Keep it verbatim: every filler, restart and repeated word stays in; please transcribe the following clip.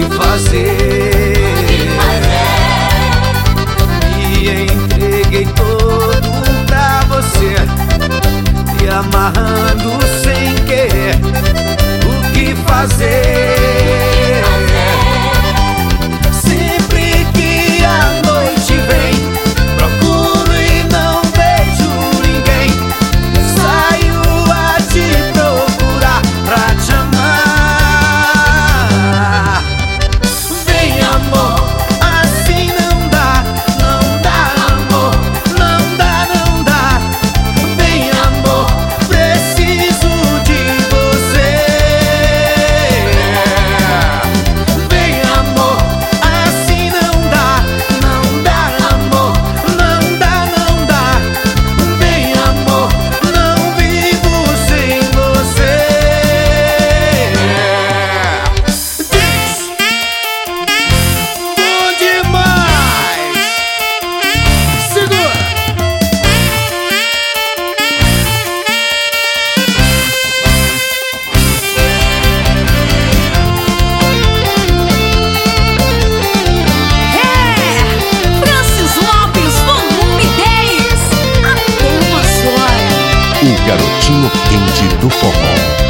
que fazer. Me entreguei todo pra você, e amarrando sem querer. O que fazer? Sempre que a noite vem, procuro e não vejo ninguém. Saio a te procurar pra te amar. Vem, amor, assim não dá, não dá, amor, não dá, não dá. Vem, amor, preciso de você. Vem, amor, assim não dá, não dá, amor, não dá, não dá. Vem, amor, não vivo sem você. Diz, bom demais. Segura. É! Francis Lopes, volume dez. Até uma só. O garotinho quente do forró.